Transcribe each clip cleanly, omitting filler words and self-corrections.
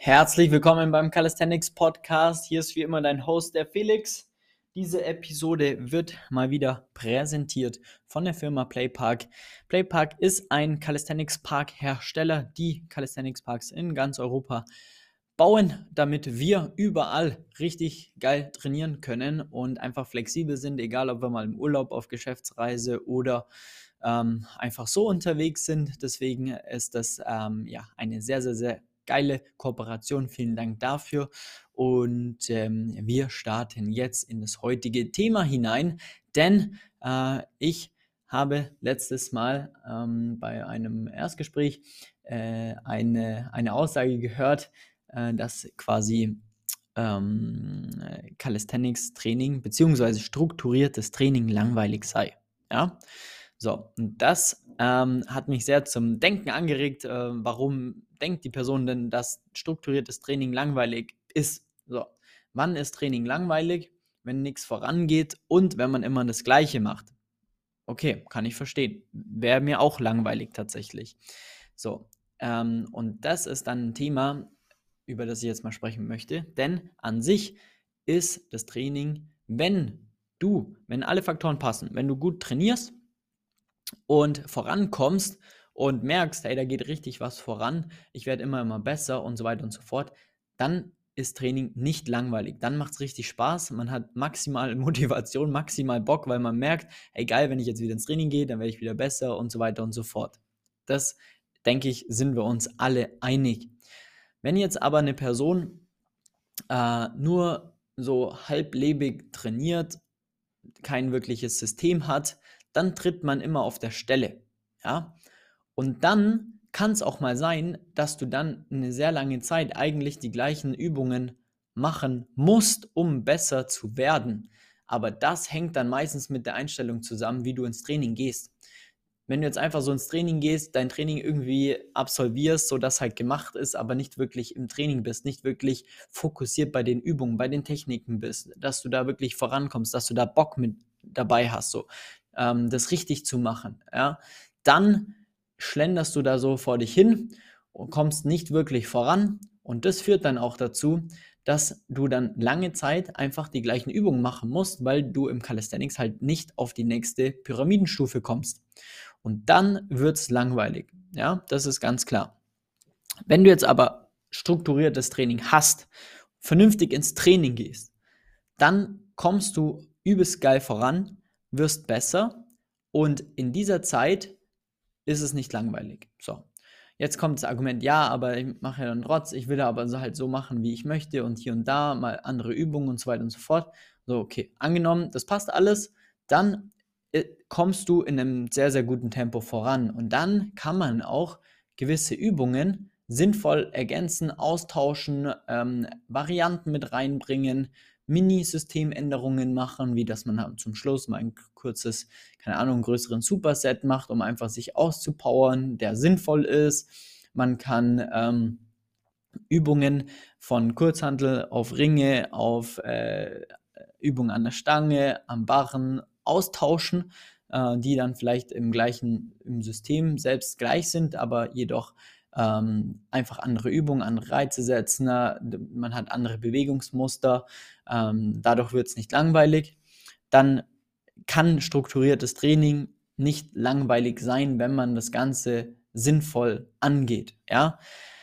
Herzlich willkommen beim Calisthenics Podcast. Hier ist wie immer dein Host, der Felix. Diese Episode wird mal wieder präsentiert von der Firma Playpark. Playpark ist ein Calisthenics Park Hersteller, die Calisthenics Parks in ganz Europa bauen, damit wir überall richtig geil trainieren können und einfach flexibel sind, egal ob wir mal im Urlaub, auf Geschäftsreise oder einfach so unterwegs sind. Deswegen ist das eine sehr, sehr, sehr geile Kooperation. Vielen Dank dafür. Und wir starten jetzt in das heutige Thema hinein, denn ich habe letztes Mal bei einem Erstgespräch eine Aussage gehört, dass quasi Calisthenics-Training bzw. strukturiertes Training langweilig sei. Ja, so, und das hat mich sehr zum Denken angeregt. Warum denkt die Person denn, dass strukturiertes Training langweilig ist? So, wann ist Training langweilig? Wenn nichts vorangeht und wenn man immer das Gleiche macht. Okay, kann ich verstehen. Wäre mir auch langweilig tatsächlich. So, und das ist dann ein Thema, über das ich jetzt mal sprechen möchte. Denn an sich ist das Training, wenn alle Faktoren passen, wenn du gut trainierst und vorankommst und merkst, hey, da geht richtig was voran, ich werde immer besser und so weiter und so fort, dann ist Training nicht langweilig. Dann macht es richtig Spaß, man hat maximal Motivation, maximal Bock, weil man merkt, hey geil, wenn ich jetzt wieder ins Training gehe, dann werde ich wieder besser und so weiter und so fort. Das, denke ich, sind wir uns alle einig. Wenn jetzt aber eine Person nur so halblebig trainiert, kein wirkliches System hat, dann tritt man immer auf der Stelle. Ja? Und dann kann es auch mal sein, dass du dann eine sehr lange Zeit eigentlich die gleichen Übungen machen musst, um besser zu werden. Aber das hängt dann meistens mit der Einstellung zusammen, wie du ins Training gehst. Wenn du jetzt einfach so ins Training gehst, dein Training irgendwie absolvierst, sodass halt gemacht ist, aber nicht wirklich im Training bist, nicht wirklich fokussiert bei den Übungen, bei den Techniken bist, dass du da wirklich vorankommst, dass du da Bock mit dabei hast, so das richtig zu machen, ja, dann schlenderst du da so vor dich hin und kommst nicht wirklich voran. Und das führt dann auch dazu, dass du dann lange Zeit einfach die gleichen Übungen machen musst, weil du im Calisthenics halt nicht auf die nächste Pyramidenstufe kommst. Und dann wird es langweilig. Ja, das ist ganz klar. Wenn du jetzt aber strukturiertes Training hast, vernünftig ins Training gehst, dann kommst du übelst geil voran, wirst besser und in dieser Zeit ist es nicht langweilig. So, jetzt kommt das Argument, ja, aber ich mache ja dann Rotz, ich will aber so halt so machen, wie ich möchte und hier und da mal andere Übungen und so weiter und so fort. So, okay, angenommen, das passt alles, dann kommst du in einem sehr, sehr guten Tempo voran und dann kann man auch gewisse Übungen sinnvoll ergänzen, austauschen, Varianten mit reinbringen, Mini-Systemänderungen machen, wie dass man zum Schluss mal ein kurzes, keine Ahnung, einen größeren Superset macht, um einfach sich auszupowern, der sinnvoll ist. Man kann Übungen von Kurzhantel auf Ringe, auf Übungen an der Stange, am Barren austauschen, die dann vielleicht im System selbst gleich sind, aber jedoch einfach andere Übungen, andere Reize setzen, man hat andere Bewegungsmuster, dadurch wird es nicht langweilig. Dann kann strukturiertes Training nicht langweilig sein, wenn man das Ganze sinnvoll angeht. Ja?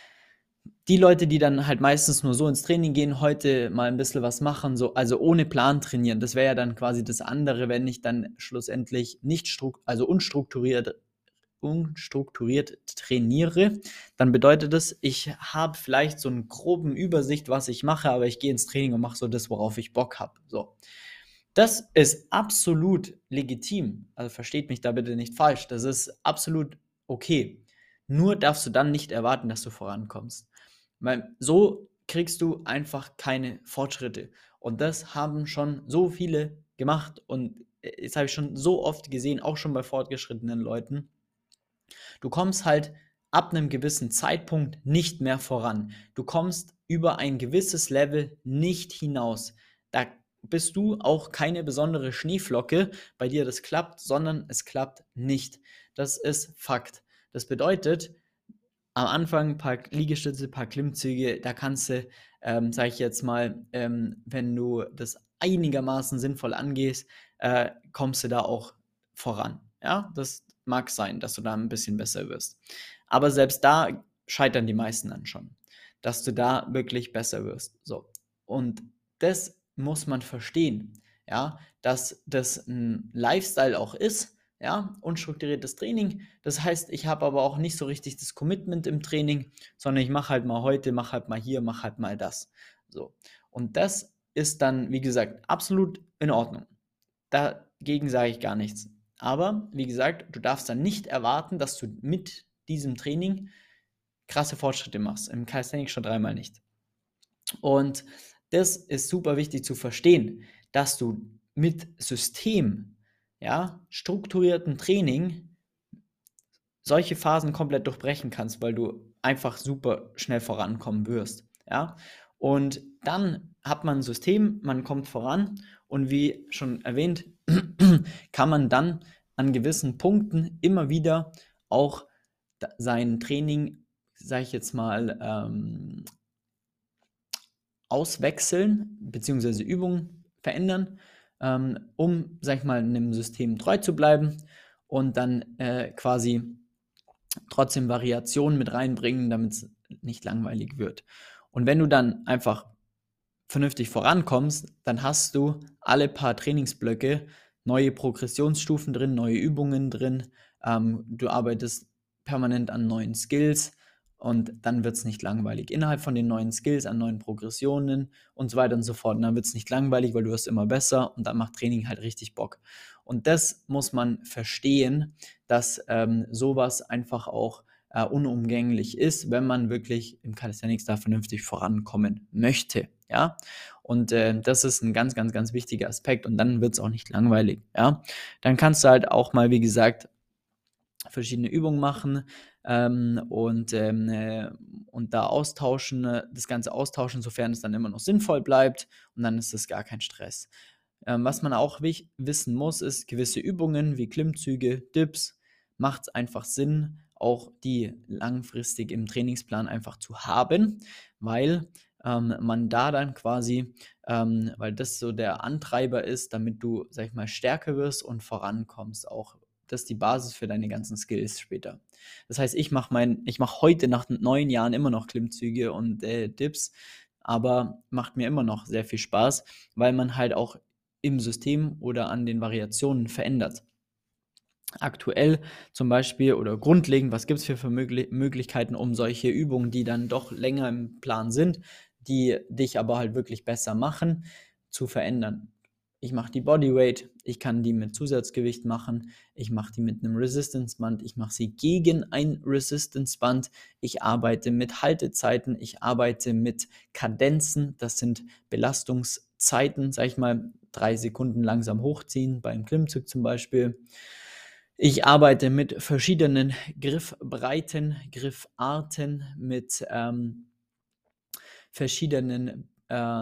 Die Leute, die dann halt meistens nur so ins Training gehen, heute mal ein bisschen was machen, so, also ohne Plan trainieren, das wäre ja dann quasi das andere, wenn ich dann schlussendlich nicht unstrukturiert trainiere, dann bedeutet das, ich habe vielleicht so einen groben Übersicht, was ich mache, aber ich gehe ins Training und mache so das, worauf ich Bock habe. So. Das ist absolut legitim. Also versteht mich da bitte nicht falsch. Das ist absolut okay. Nur darfst du dann nicht erwarten, dass du vorankommst. Weil so kriegst du einfach keine Fortschritte. Und das haben schon so viele gemacht. Und das habe ich schon so oft gesehen, auch schon bei fortgeschrittenen Leuten. Du kommst halt ab einem gewissen Zeitpunkt nicht mehr voran. Du kommst über ein gewisses Level nicht hinaus. Da bist du auch keine besondere Schneeflocke, bei dir das klappt, sondern es klappt nicht. Das ist Fakt. Das bedeutet, am Anfang ein paar Liegestütze, ein paar Klimmzüge, da kannst du, sage ich jetzt mal, wenn du das einigermaßen sinnvoll angehst, kommst du da auch voran. Ja, das mag sein, dass du da ein bisschen besser wirst. Aber selbst da scheitern die meisten dann schon, dass du da wirklich besser wirst. So. Und das muss man verstehen, ja, dass das ein Lifestyle auch ist, ja, unstrukturiertes Training. Das heißt, ich habe aber auch nicht so richtig das Commitment im Training, sondern ich mache halt mal heute, mache halt mal hier, mache halt mal das. So. Und das ist dann, wie gesagt, absolut in Ordnung. Dagegen sage ich gar nichts. Aber wie gesagt, du darfst dann nicht erwarten, dass du mit diesem Training krasse Fortschritte machst. Im Calisthenics schon dreimal nicht. Und das ist super wichtig zu verstehen, dass du mit System, ja, strukturierten Training solche Phasen komplett durchbrechen kannst, weil du einfach super schnell vorankommen wirst. Ja? Und dann hat man ein System, man kommt voran und wie schon erwähnt, kann man dann an gewissen Punkten immer wieder auch sein Training, sage ich jetzt mal, auswechseln, beziehungsweise Übungen verändern, um, sag ich mal, einem System treu zu bleiben und dann quasi trotzdem Variationen mit reinbringen, damit es nicht langweilig wird. Und wenn du dann einfach vernünftig vorankommst, dann hast du alle paar Trainingsblöcke neue Progressionsstufen drin, neue Übungen drin. Du arbeitest permanent an neuen Skills und dann wird es nicht langweilig. Innerhalb von den neuen Skills, an neuen Progressionen und so weiter und so fort. Und dann wird es nicht langweilig, weil du wirst immer besser und dann macht Training halt richtig Bock. Und das muss man verstehen, dass sowas einfach auch unumgänglich ist, wenn man wirklich im Calisthenics da vernünftig vorankommen möchte. Ja, und das ist ein ganz, ganz, ganz wichtiger Aspekt und dann wird es auch nicht langweilig. Ja, dann kannst du halt auch mal, wie gesagt, verschiedene Übungen machen und da austauschen, das Ganze austauschen, sofern es dann immer noch sinnvoll bleibt und dann ist das gar kein Stress. Was man auch wissen muss, ist, gewisse Übungen wie Klimmzüge, Dips, macht es einfach Sinn, auch die langfristig im Trainingsplan einfach zu haben, weil man da dann quasi, weil das so der Antreiber ist, damit du, sag ich mal, stärker wirst und vorankommst. Auch das ist die Basis für deine ganzen Skills später. Das heißt, ich mache heute nach 9 Jahren immer noch Klimmzüge und Dips, aber macht mir immer noch sehr viel Spaß, weil man halt auch im System oder an den Variationen verändert. Aktuell zum Beispiel oder grundlegend, was gibt es für Möglichkeiten, um solche Übungen, die dann doch länger im Plan sind, die dich aber halt wirklich besser machen, zu verändern. Ich mache die Bodyweight, ich kann die mit Zusatzgewicht machen, ich mache die mit einem Resistance-Band, ich mache sie gegen ein Resistance-Band, ich arbeite mit Haltezeiten, ich arbeite mit Kadenzen, das sind Belastungszeiten, sag ich mal, 3 Sekunden langsam hochziehen, beim Klimmzug zum Beispiel. Ich arbeite mit verschiedenen Griffbreiten, Griffarten, mit verschiedenen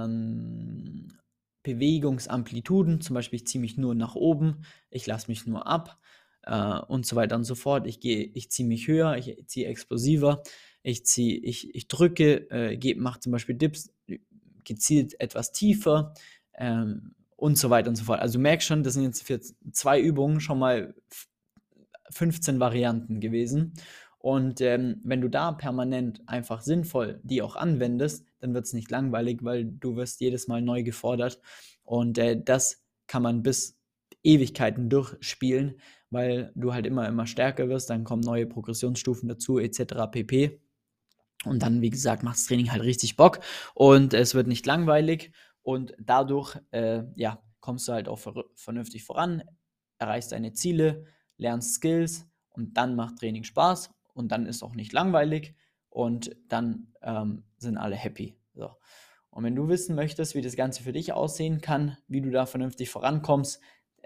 Bewegungsamplituden. Zum Beispiel, ich ziehe mich nur nach oben, ich lasse mich nur ab und so weiter und so fort. Ich ziehe mich höher, ich ziehe explosiver, ich drücke, mache zum Beispiel Dips gezielt etwas tiefer und so weiter und so fort. Also du merkst schon, das sind jetzt für 2 Übungen schon mal 15 Varianten gewesen. Und wenn du da permanent einfach sinnvoll die auch anwendest, dann wird es nicht langweilig, weil du wirst jedes Mal neu gefordert. Und das kann man bis Ewigkeiten durchspielen, weil du halt immer stärker wirst, dann kommen neue Progressionsstufen dazu, etc. pp. Und dann, wie gesagt, macht das Training halt richtig Bock und es wird nicht langweilig und dadurch ja, kommst du halt auch vernünftig voran, erreichst deine Ziele, lernst Skills und dann macht Training Spaß und dann ist auch nicht langweilig und dann sind alle happy. So. Und wenn du wissen möchtest, wie das Ganze für dich aussehen kann, wie du da vernünftig vorankommst,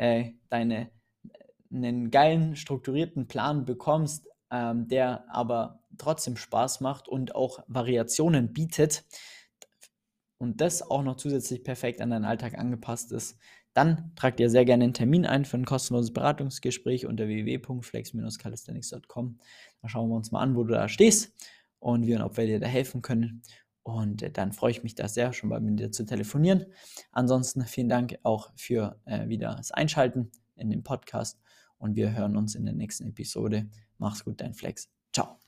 einen geilen, strukturierten Plan bekommst, der aber trotzdem Spaß macht und auch Variationen bietet und das auch noch zusätzlich perfekt an deinen Alltag angepasst ist, dann trag dir sehr gerne einen Termin ein für ein kostenloses Beratungsgespräch unter www.flex-calisthenics.com. Da schauen wir uns mal an, wo du da stehst und ob wir dir da helfen können. Und dann freue ich mich da sehr, schon mal mit dir zu telefonieren. Ansonsten vielen Dank auch für wieder das Einschalten in den Podcast und wir hören uns in der nächsten Episode. Mach's gut, dein Flex. Ciao.